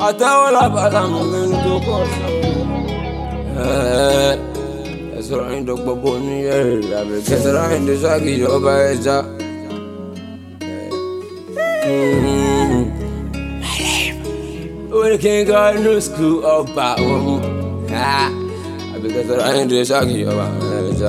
àtẹ́wọ́ làbàlà mú mi ní tó kọ́ ẹ̀sọ̀rọ̀ yín dọ́gbọ́ bó ní ẹ̀rì àbẹ̀ kẹsàrọ̀ yín tó ṣáàkì ọba ẹja. When king got no school ọba wọn àbẹ̀ kẹsàrọ̀ yín tó ṣáàkì ọba ẹja.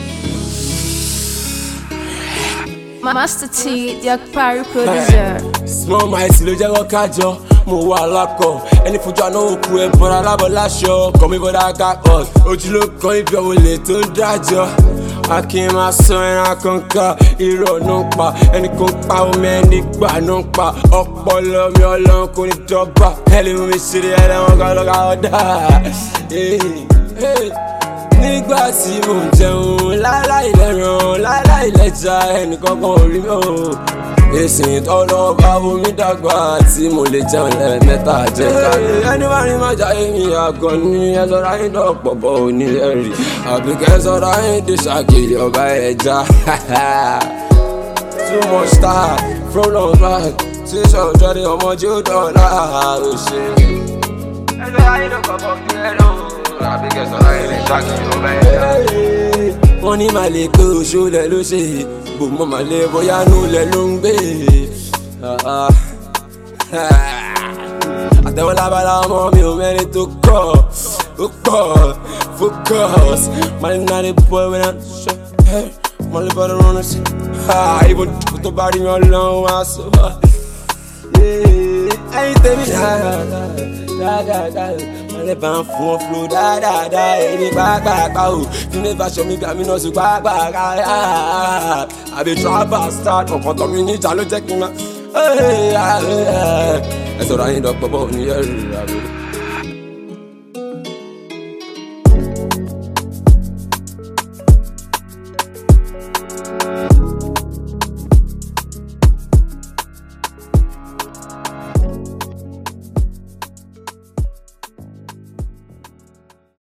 Master T, the Akpari producer. Small mice ló jẹ́ wọ́n kájọ, mo wà lákọ̀. Ẹni fojú àná òkú ẹ̀ bọ́ra lábọ̀ láṣọ. Kọ́ mi bọ́dá kápọ̀, ojú ló kan ibi ọ̀wọ̀ lè tó ń dájọ́. Akin máa sọ ẹran kanká, irọ́ náà ń pa. Ẹni kò ń pa omi ẹni gbà náà ń pa. Ọpọlọ mi ọlọ́run kò ní dọ́gba. Ẹlẹ́ mi ṣeré ẹlẹ́wọ̀n kan lọ́ka ọ̀dà. Nígbà tí mò ń jẹun láláì lẹ́ran láláì lẹ́ja ẹnìkan kan ò rí mi o. Èsì tọ́lọ́ bá omi dàgbà tí mo lè jẹun lẹ́ẹ̀mẹ́ta jẹ́ kárí. Ẹni bá rí má jáde mi àgọ́ ní ẹ̀sọ́ra yín dọ̀pọ̀ bọ̀ òní ẹ̀rì. Àbíkẹ́ ẹ̀sọ́ra yín dé ṣàkìlì ọba ẹja. Too much time from long back. Ṣíṣọ́ òjọ́dé ọmọ jí ó dọ̀la òṣè. Ẹ̀sọ́ra yín dọ̀pọ̀ bọ̀ òní ẹ̀rọ. Àbíkẹ́ ẹ̀sọ́ra yín dé ṣàkìlì ọba ẹja. Wọ́n ní màá lè pé oṣù lẹ̀ ló ṣe bò mọ́ màá lè bóyá nù lẹ̀ ló ń gbé. Àtẹ̀wọ́ lábala ọmọ mi ò mẹ́rin tó kọ̀ ó pọ̀ focus. Màá ní náà lè bọ́ ẹ̀wẹ̀ náà ṣe màá lè bọ́ ẹ̀rọ rán sí. Ibo tó bá rí mi ọlọ́run wá sọ. Ẹyin tèmi dáadáa. Màlẹ́ bá ń fún wọn flow dáadáa. Èmi pàápàá o, kí ní bá ṣọ mi gbà mí náà sí pàápàá. Àbí trapper start ọ̀kan tó mi níjà ló jẹ́ kí n máa. Ẹ̀sọ̀rọ̀ ayé dọ̀pọ̀ bọ̀ ní ẹ̀rù àbí.